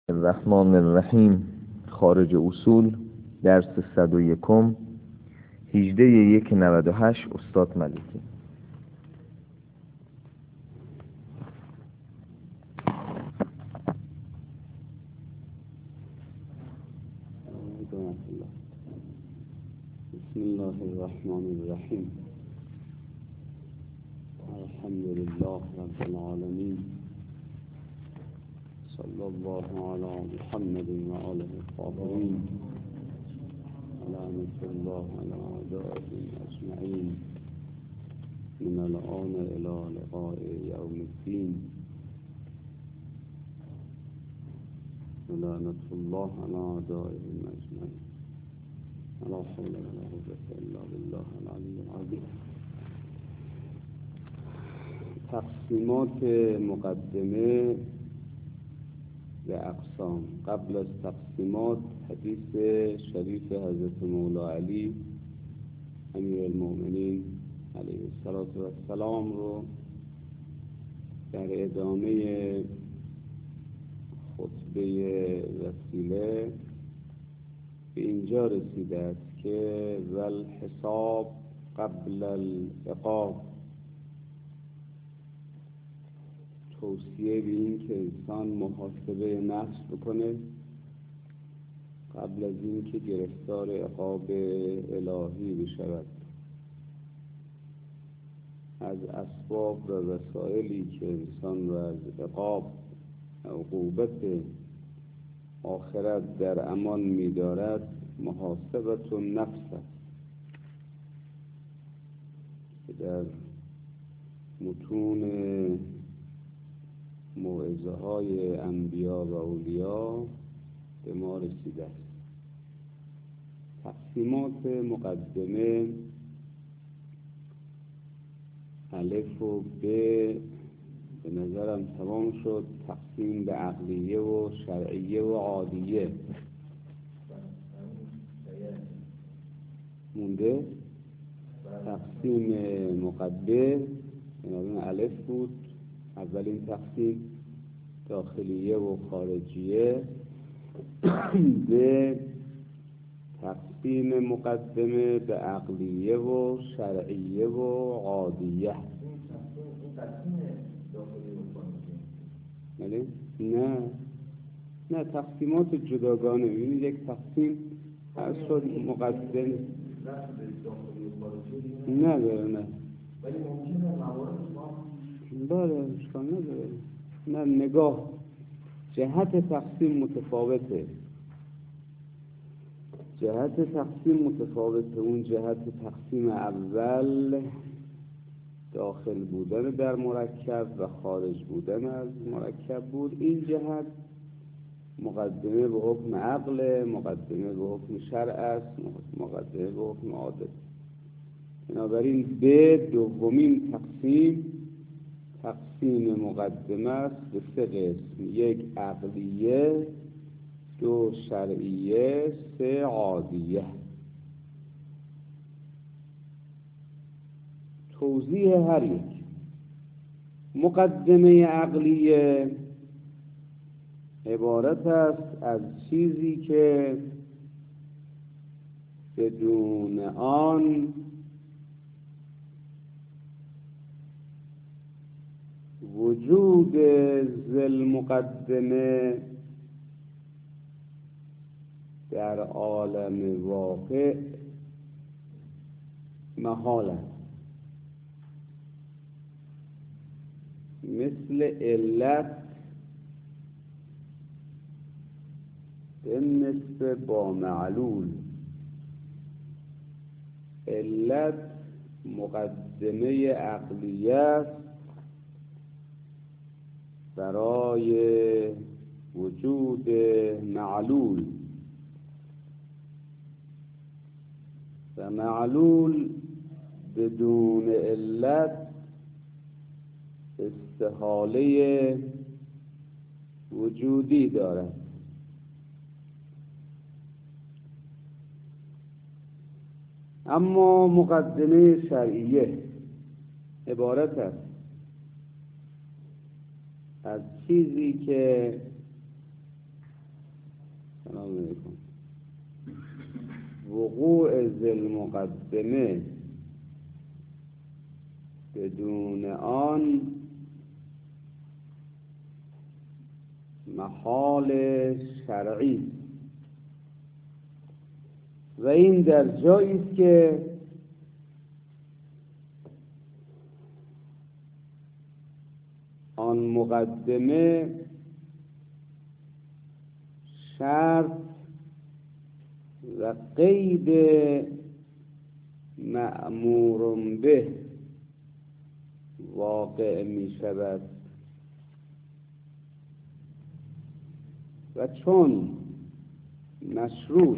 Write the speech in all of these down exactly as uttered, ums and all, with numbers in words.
الرحمن الرحیم. خارج اصول درس صد و یکم هجده یک نود و هشت. استاد ملکی. بسم الله الرحمن الرحیم. الحمد لله رب العالمین. صلی الله علی محمد و آله الطاهرین. لعنة الله على أعدائهم أجمعين من الآن إلى لقاء يوم الدين. لعنة الله على أعدائهم أجمعين. لا حول ولا قوة إلا بالله العلي العظيم. تقسیمات مقدمه به اقسام. قبل از تقسیمات حدیث شریف حضرت مولا علی امیر المؤمنین علیه السلام رو در ادامه خطبه وسیله به اینجا رسیده است که والحساب قبل العقاب، توصیه به این که انسان محاسبه نفس بکنه قبل از این که گرفتار عقاب الهی بشود. از اسباب و وسایلی که انسان را از عقاب عقوبت آخرت در امان می‌دارد محاسبت النفس است که در متون موعظه های انبیا و اولیا به ما رسیده است. تقسیمات مقدمه الف و ب به نظرم تمام شد. تقسیم به عقلیه و شرعیه و عادیه مونده. تقسیم مقدم بنابراین الف بود، اولین تقسیم. داخلیه و خارجیه. به تقسیم مقدمه به عقلیه و شرعیه و عادیه. نه نه تقسیمات جداگانه. ببینید یک تقسیم هر شد مقدم نداره. نه ولی ممکنه موارد بله اشکال نداره. نه نگاه جهت تقسیم متفاوته. جهت تقسیم متفاوته. اون جهت تقسیم اول داخل بودن در مرکب و خارج بودن از مرکب بود. این جهت مقدمه به حکم عقل، مقدمه به حکم شرع است، مقدمه به حکم عادت. بنابراین به دومین تقسیم تقسیم مقدمه است به سه قسم: یک عقلیه، دو شرعیه، سه عادیه. توضیح هر یک. مقدمه عقلیه عبارت است از چیزی که بدون آن وجود ذل مقدمه در عالم واقع محال است. مثل علت بالنسبه با معلول. علت مقدمه عقلیه است برای وجود معلول و معلول بدون علت استحاله وجودی دارد. اما مقدمه شرعیه عبارت است از چیزی که المقدمه بدون آن محال شرعی و این در جایی است که آن مقدمه شرط و قید مأمور به واقع می شود و چون مشروط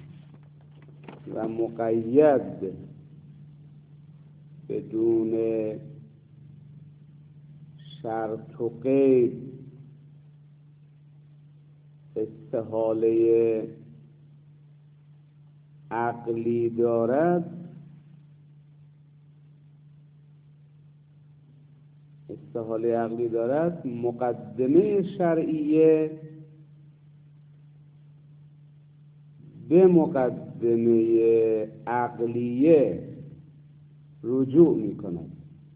و مقید بدون شرط و قید استحاله عقلی دارد، استحاله عقلی دارد مقدمه شرعیه به مقدمه عقلیه رجوع می کند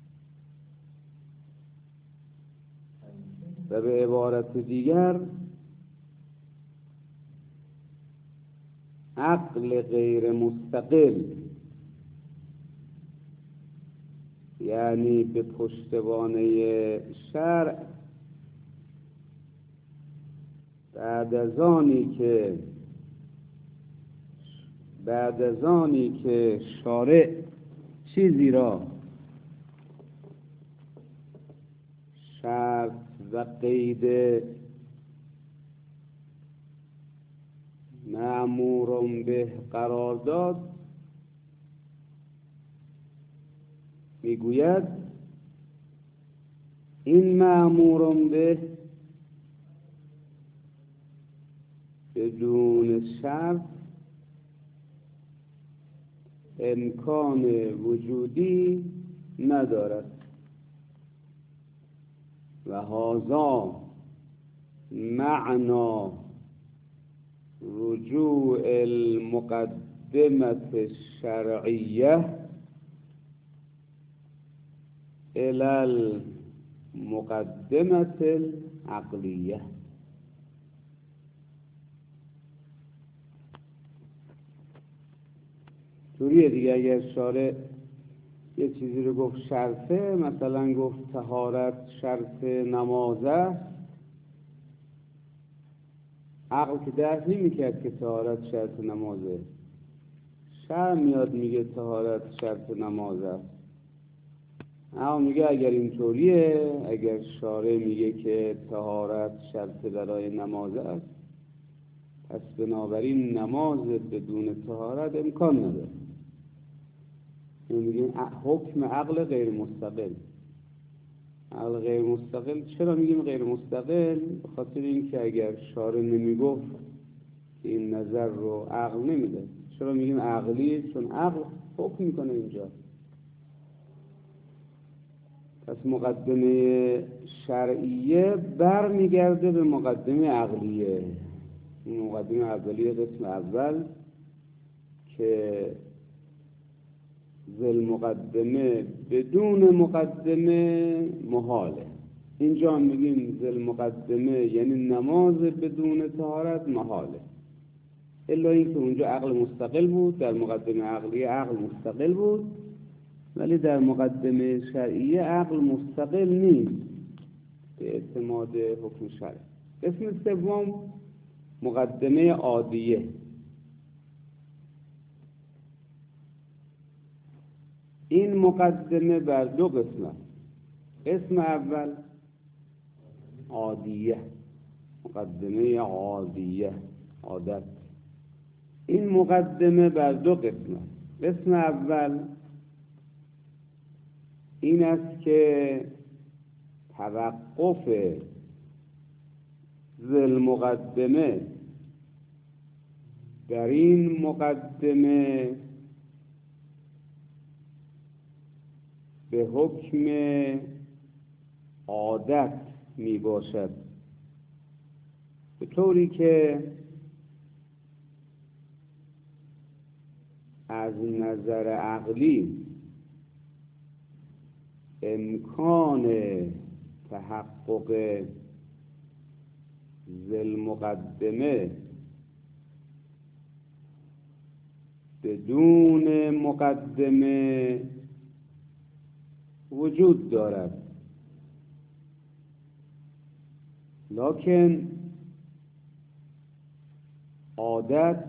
و به عبارت دیگر عقل غیر مستقل، یعنی به پشتوانه شرع، بعد از آنی که بعد از آنی که شارع چیزی را شرط و قید مأمور به قرار داد، میگوید این مأمور به بدون شرط امکان وجودی ندارد و هذا معنا رجوع المقدمة الشرعية إلى المقدمة العقلية. طوریه دیگه اگر شارع یه چیزی رو گفت شرطه، مثلا گفت طهارت شرط نمازه، عقل که درک نمی‌کرد که طهارت شرط نمازه، شرع میاد میگه طهارت شرط نمازه. اما میگه اگر اینطوریه، اگر شارع میگه که طهارت شرط برای نمازه است، پس بنابراین نماز بدون طهارت امکان نداره. میگیم حکم عقل غیر مستقل. عقل غیر مستقل چرا میگیم غیر مستقل؟ به خاطر اینکه اگر شارع نمیگفت که این نظر رو عقل نمیده. چرا میگیم عقلی؟ چون عقل حکم میکنه اینجا. پس مقدمه شرعیه بر میگرده به مقدمه عقلیه. مقدمه عقلیه قسم اول که ذل مقدمه بدون مقدمه محاله. اینجا هم میگیم ذل مقدمه یعنی نماز بدون طهارت محاله، الا اینکه اونجا عقل مستقل بود، در مقدمه عقلیه عقل مستقل بود، ولی در مقدمه شرعیه عقل مستقل نیست به اعتماد حکم شرع. اسم سوم مقدمه عادیه. این مقدمه بر دو قسم است. قسم اول عادیه، مقدمه عادیه، عادت. این مقدمه بر دو قسم است. قسم اول این است که توقف ذل مقدمه در این مقدمه به حکم عادت می باشد، به طوری که از نظر عقلی امکان تحقق ذل مقدمه بدون مقدمه وجود دارد، لکن عادت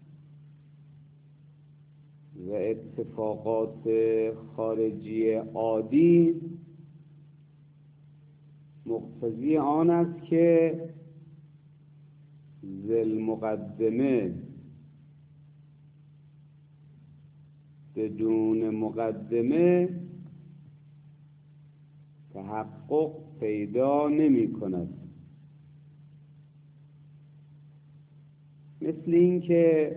و اتفاقات خارجی عادی مقتضی آن است که ذل مقدمه بدون مقدمه تحقق پیدا نمی کند. مثل این که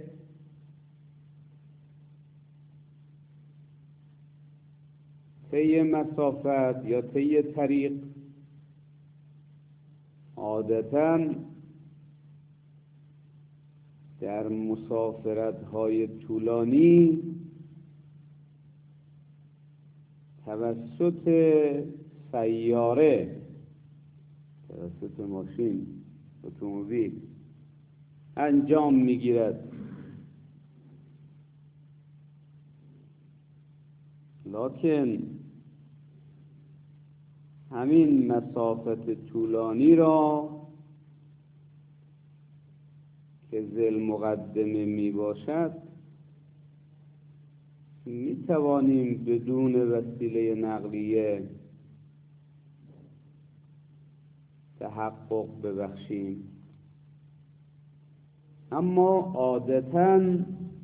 طی مسافت یا طی طریق عادتاً در مسافرت‌های طولانی توسط سیاره، توسط ماشین، اتومبیل انجام میگیرد، لکن همین مسافت طولانی را که ذل مقدمه می باشد می توانیم بدون وسیله نقلیه تحقق ببخشیم، اما عادتاً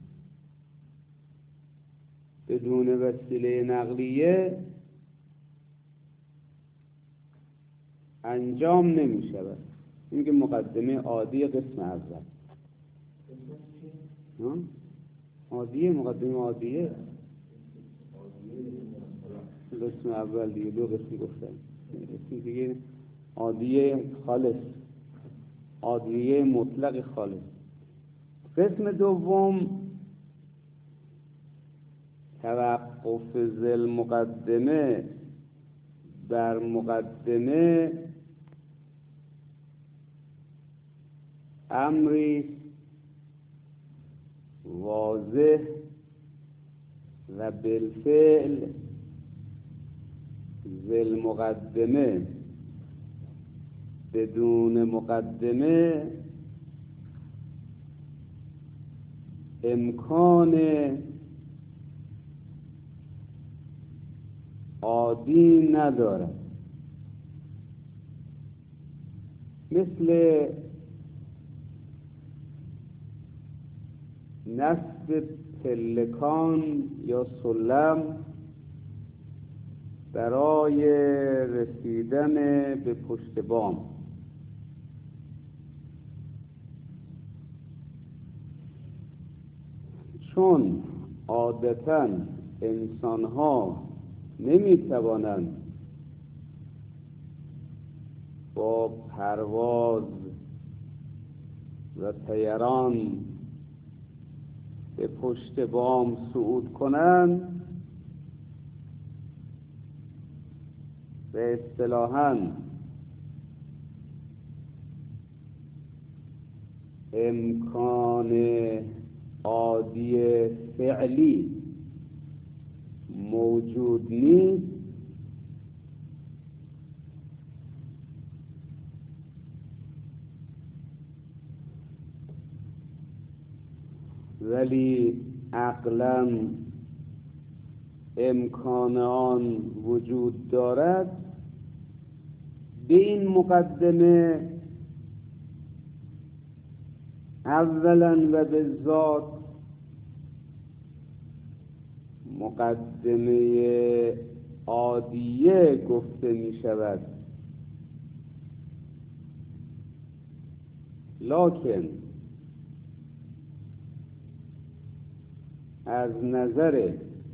بدون وسیله نقلیه انجام نمی شود. این که مقدمه عادی قسم اول. عادیه، مقدمه عادیه قسم اول دیگه، دو قسم گفتن. قسم دیگه عادیه خالص، عادیه مطلق خالص. قسم دوم توقف ذل مقدمه بر مقدمه امری واضح و بالفعل ذل مقدمه بدون مقدمه امکان عادی ندارد. مثل نصب پلکان یا سلم برای رسیدن به پشت بام. چون عادتاً انسان‌ها نمی‌توانند با پرواز و طیران به پشت بام صعود کنند و اصطلاحاً امکان عادی فعلی موجود نیست، ولی عقلاً امکان آن وجود دارد. به این مقدمه اولاً و بالذات مقدمه عادیه گفته می شود، لکن از نظر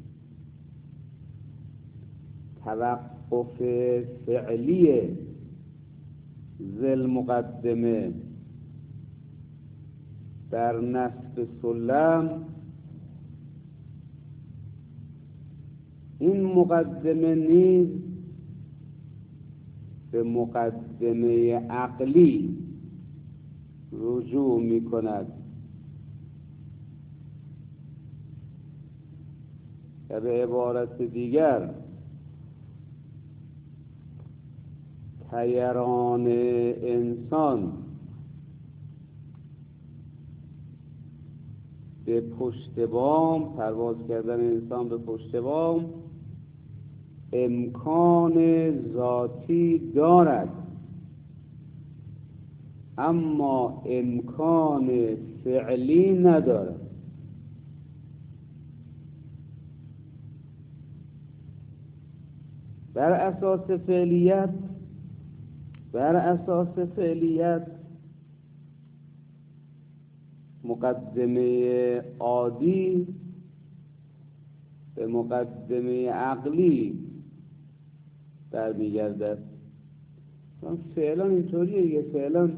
توقف فعلی ذل مقدمه بر نصب سلم این مقدمه نیز به مقدمه عقلی رجوع می کند و به عبارت دیگر طیران انسان به پشت بام، پرواز کردن انسان به پشت بام امکان ذاتی دارد، اما امکان فعلی ندارد. بر اساس فعلیت بر اساس فعلیت مقدمه عادی به مقدمه عقلی برمیگردد. فعلا اینطوریه دیگه. فعلا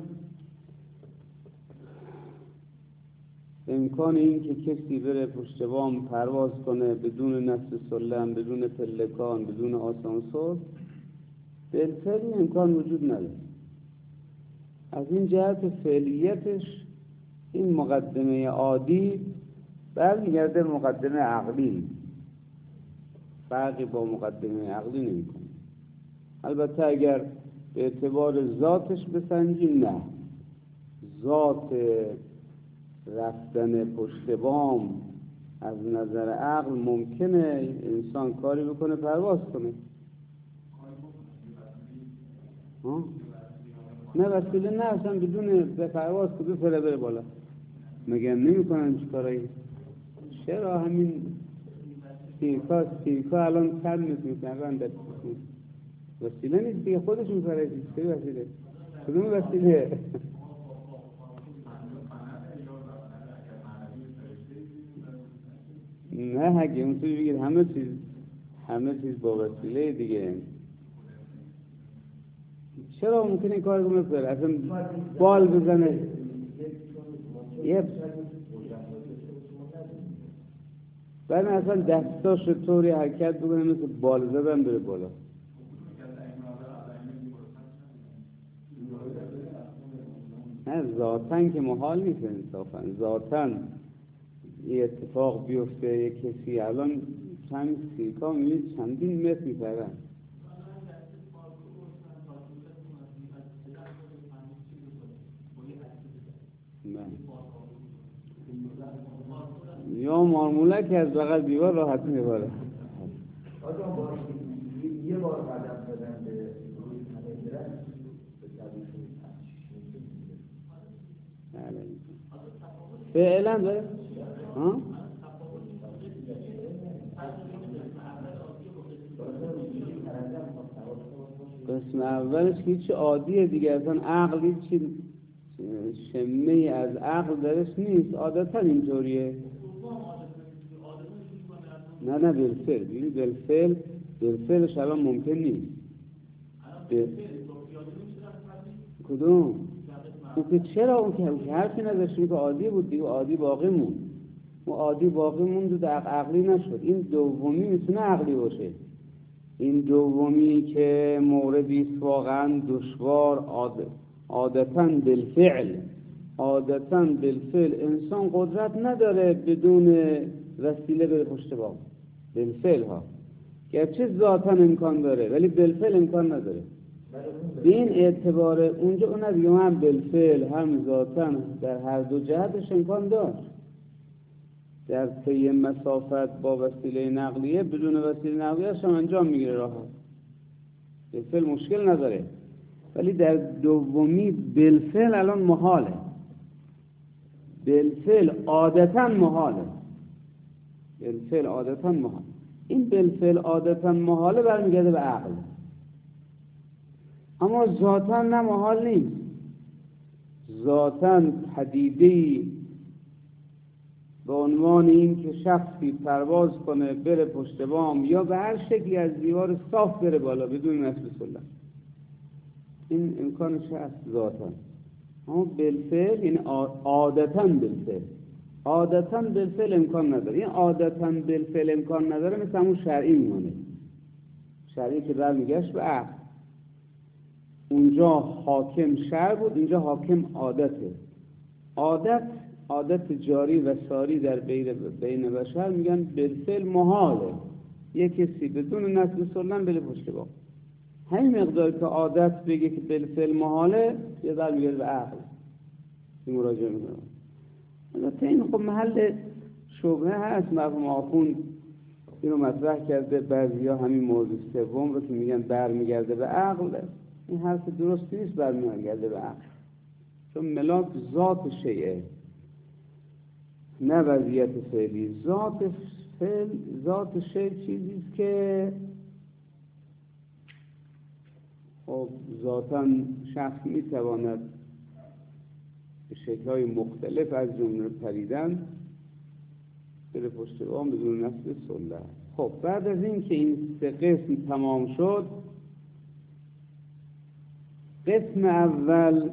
امکان این که کسی بره پشت بام پرواز کنه بدون نصب سلم، بدون پلکان، بدون آسانسور، بالفعل امکان وجود نداره. از این جهت فعلیتش این مقدمه عادی برمیگرده مقدمه عقلی، فرقی با مقدمه عقلی نمیکنه. البته اگر به اعتبار ذاتش بسنجیم، نه، ذات رفتن پشت بام از نظر عقل ممکنه انسان کاری بکنه پرواز کنه. ها؟ نه وسیله نه، اصلا بدون به پرواز که بفره بره بالا. مگه نمی کنن چی کارایی؟ چرا همین سیرکا سیرکا الان کم میکنن در وسیله نیست دیگه، خودش میپره دیگه. چه وسیله؟ کدوم وسیله؟ نه اگه اونطوری بگید همه چیز همه چیز با وسیله دیگه. چرا ممکنه این کار رو بپره؟ اصلا بال بزنه یه بعد اصلا دستاش طوری حرکت بکنه مثل بال زدن بره بالا. نه ذاتن که محال نیست انصافا. ذاتن یه اتفاق بیفته یک کسی الان چند سیرکا میبینید چندین متر میپرن. یا مارمولک از بغل دیوار راحت میباره. یه بار قدم زدن به روی تنه فعلا داره ها؟ قسم اولش هیچ عادیه دیگه، اصلا عقل هیچ شمه از عقل درش نیست، عادتا اینطوریه. نه نه بالفعل، ببین بالفعل بالفعلش الان ممکن نیست. کدوم؟ اون که چرا اون که حرفی نداشتیم که عادی بود دیگه، عادی باقی موند. اون عادی باقی موند و در عقلی نشد. این دومی میتونه عقلی باشه. این دومی که موردی است واقعا دشوار، عادت عادتاً بالفعل عادتاً بالفعل انسان قدرت نداره بدون وسیله بره پشت بام. بالفعل ها گرچه ذاتاً امکان داره ولی بالفعل امکان نداره. به این اعتبار اونجا اون دیگه هم بالفعل هم ذاتاً در هر دو جهتش امکان داشت. در طی مسافت با وسیله نقلیه بدون وسیله نقلیه هم انجام میگیره راحت، بالفعل مشکل نداره. ولی در دومی بالفعل الان محاله، بالفعل عادتاً محاله، بالفعل عادتاً محاله. این بالفعل عادتاً محاله برمیگرده به عقل، اما ذاتاً نه محال نیست. ذاتاً پدیده‌ای به عنوان این که شخصی پرواز کنه بره پشت بام یا به هر شکلی از دیوار صاف بره بالا بدون نصب سلم، این امکانش هست ذاتاً. اما بالفعل این عادتاً بالفعل عادتاً بالفعل امکان نداره. این عادتاً بالفعل امکان نداره مثل همون شرعی میمونه. شرعی که برمیگشت به عقل، اونجا حاکم شرع بود، اینجا حاکم عادته. عادت عادت جاری و ساری در بین بین بشر میگن بالفعل محاله. یک کسی بدون نسل سنن بله پشت بام، همین مقدار که عادت بگه که بالفعل محاله یه در میگه به عقل. این مراجعه میکنم. البته این خب محل شبهه هست. مرحوم آخوند اینو مطرح کرده، بعضیا همین موضوع سوم رو که میگن برمیگرده به عقل، این حرف درست نیست. برمیگرده به عقل چون ملاک ذات شیعه، نه وضعیت فعلی. ذات فعل، ذات شیء چیزیست که خب ذاتاً شخص میتواند به شکل‌های مختلف از جمله پریدن بره پشت بام بدون نسل سنت. خب بعد از این که این سه قسم تمام شد، قسم اول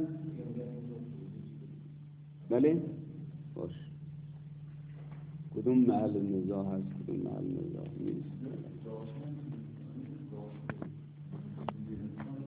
بله باش کدوم محل نزاع هست کدوم محل نزاع نیست.